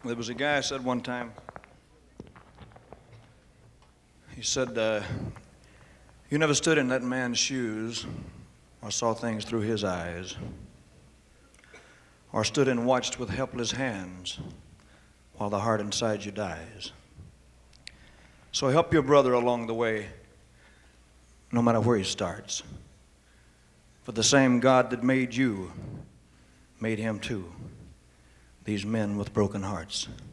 There was a guy said one time, he said, you never stood in that man's shoes or saw things through his eyes or stood and watched with helpless hands while the heart inside you dies. So help your brother along the way, no matter where he starts. For the same God that made you made him too, these men with broken hearts.